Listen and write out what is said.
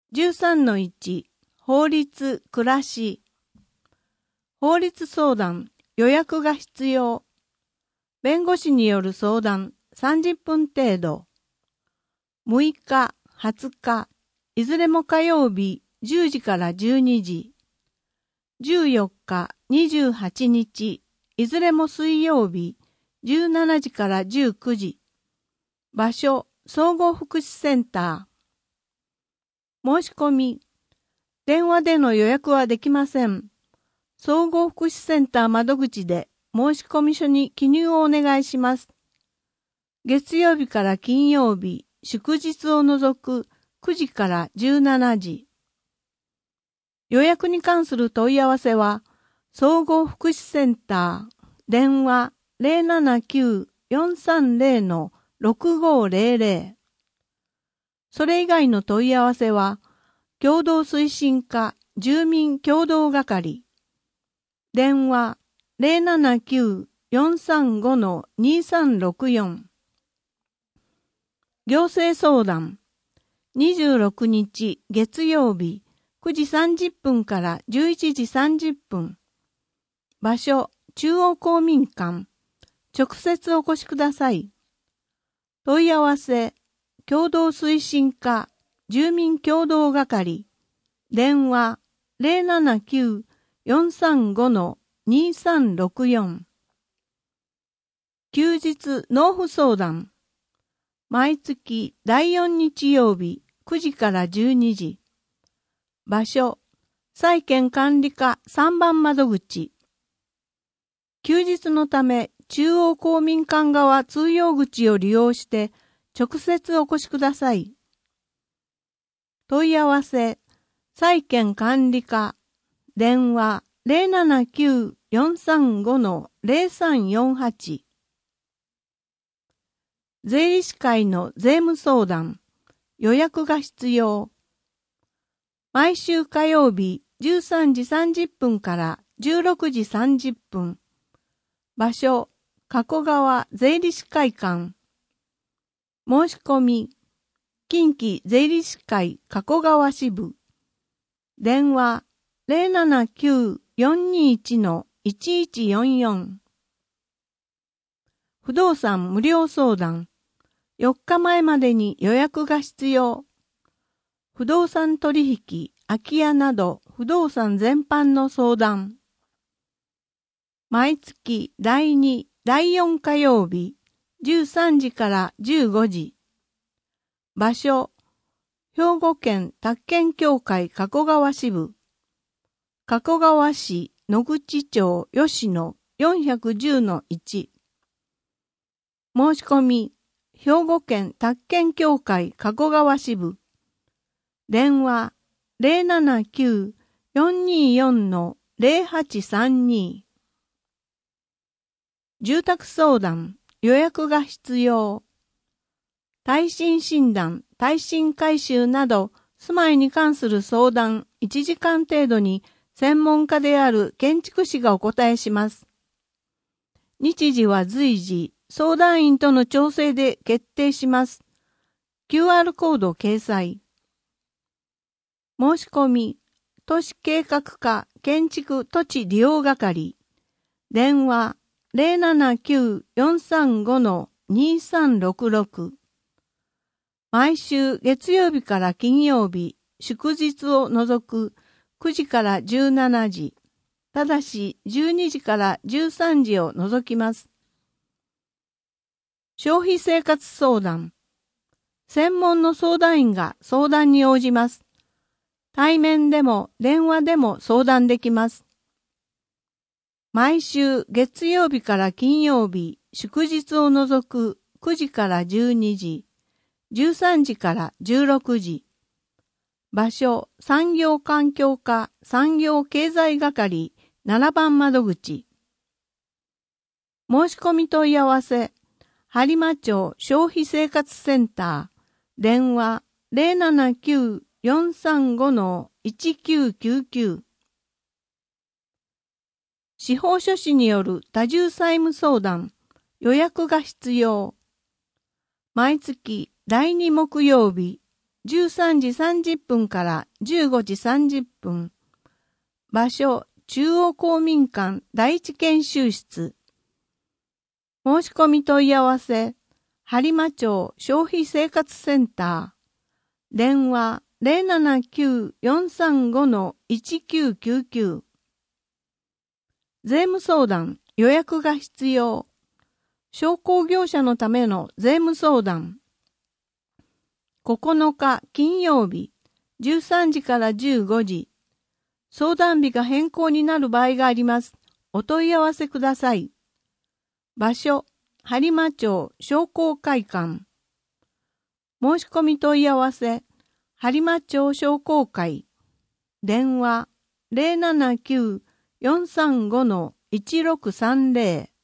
13-1 法律・暮らし法律相談予約が必要弁護士による相談30分程度6日、20日いずれも火曜日10時から12時14日、28日いずれも水曜日17時から19時場所総合福祉センター申し込み。電話での予約はできません。総合福祉センター窓口で申込書に記入をお願いします。月曜日から金曜日、祝日を除く9時から17時。予約に関する問い合わせは、総合福祉センター、電話 079-430-6500。それ以外の問い合わせは、共同推進課住民共同係、電話 079-435-2364。行政相談、26日月曜日9時30分から11時30分。場所、中央公民館。直接お越しください。問い合わせ、共同推進課住民共同係電話 079-435-2364 休日納付相談毎月第4日曜日9時から12時場所債権管理課3番窓口休日のため中央公民館側通用口を利用して直接お越しください。問い合わせ、債権管理課、電話 079-435-0348。税理士会の税務相談、予約が必要。毎週火曜日13時30分から16時30分。場所、加古川税理士会館。申し込み、近畿税理士会加古川支部。電話 079-421-1144。不動産無料相談。4日前までに予約が必要。不動産取引、空き家など不動産全般の相談。毎月第2、第4火曜日。13時から15時。場所、兵庫県宅建協会加古川支部。加古川市野口町吉野 410-1。申し込み、兵庫県宅建協会加古川支部。電話 079-424-0832。住宅相談。予約が必要。耐震診断、耐震改修など、住まいに関する相談1時間程度に専門家である建築士がお答えします。日時は随時、相談員との調整で決定します。QR コード掲載。申し込み、都市計画課建築土地利用係。電話079-435-2366。毎週月曜日から金曜日、祝日を除く9時から17時、ただし12時から13時を除きます。消費生活相談。専門の相談員が相談に応じます。対面でも電話でも相談できます。毎週月曜日から金曜日、祝日を除く9時から12時、13時から16時。場所、産業環境課産業経済係7番窓口。申し込み問い合わせ、播磨町消費生活センター、電話 079-435-1999。司法書士による多重債務相談、予約が必要。毎月第2木曜日、 13時30分から15時30分。場所、中央公民館第一研修室。申し込み問い合わせ、播磨町消費生活センター。電話079-435-1999。税務相談、予約が必要。商工業者のための税務相談。9日金曜日、13時から15時。相談日が変更になる場合があります。お問い合わせください。場所、播磨町商工会館。申し込み問い合わせ、播磨町商工会。電話079-435-1630。